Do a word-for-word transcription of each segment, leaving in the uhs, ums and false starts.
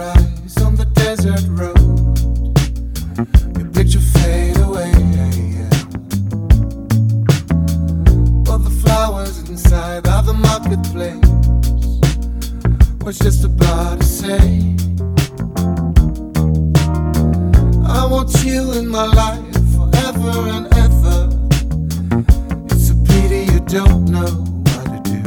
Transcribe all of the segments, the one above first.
eyes on the desert road. Your picture fade away, but the flowers inside of the marketplace was just about to say, I want you in my life forever and ever. It's a pity you don't know what to do.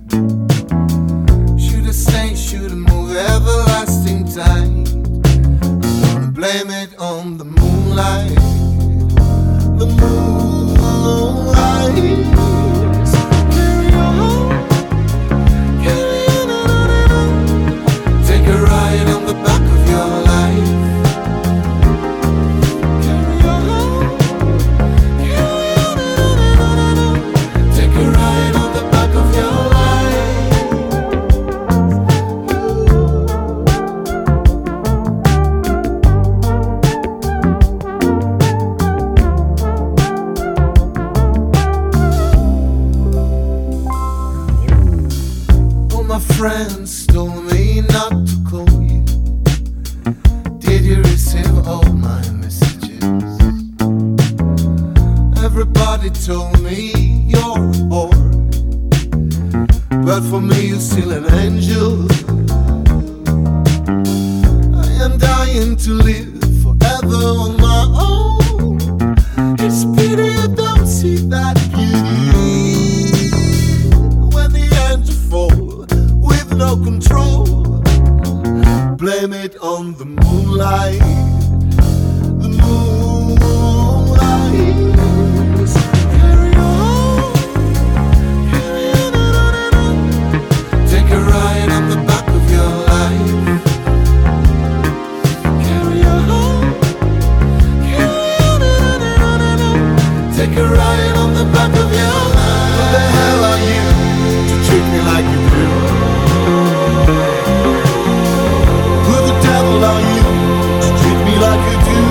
Should I stay, should I move, everlasting tide? I'm gonna blame it on the moonlight. The moonlight. Carry on, carry on. Take a ride on the back of your life. Carry on, carry on. Take a ride on the back of your My friends told me not to call you. Did you receive all my messages? Everybody told me you're a whore, but for me you're still an angel. I am dying to live forever on my own. It's pity you don't see that beauty when the angel falls. No control, blame it on the moonlight. The moonlight. Carry on, carry on. Take a ride on the back of your life. Carry on, carry on. Take a ride on the back of your life. Who the hell are you to treat me like you do? Who the devil are you to treat me like you do?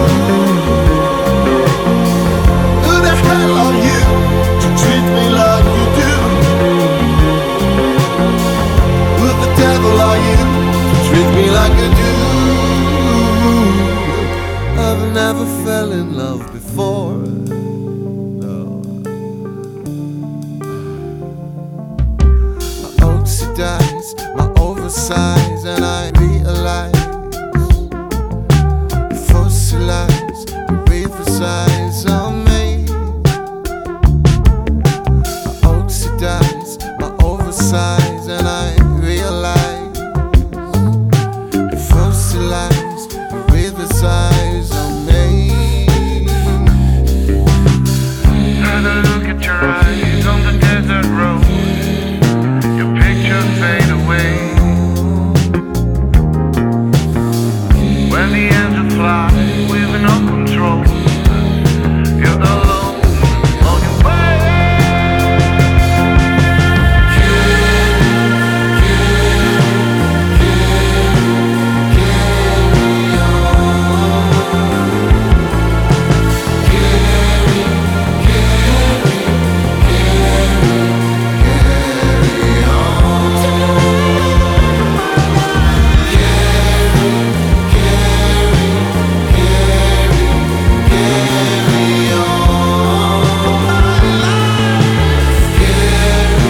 Who the hell are you to treat me like you do? Who the devil are you to treat me like you do? I've never fell in love before. No. I oxidize my oversize and I realize you fossilize, you reemphasize on me. I oxidize my oversize and I realize you fossilize, you reemphasize on me. Had a look at your eyes on the desert road. Your picture fade away. When the angels fly with no control, you're alone on your way.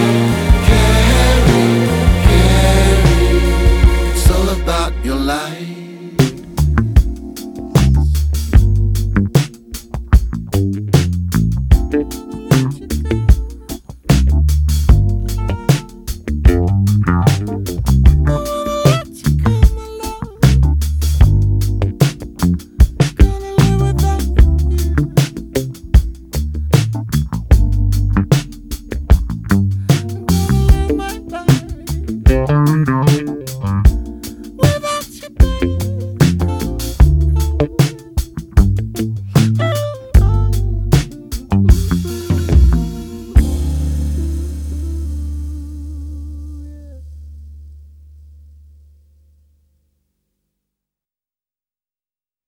It's all about your life.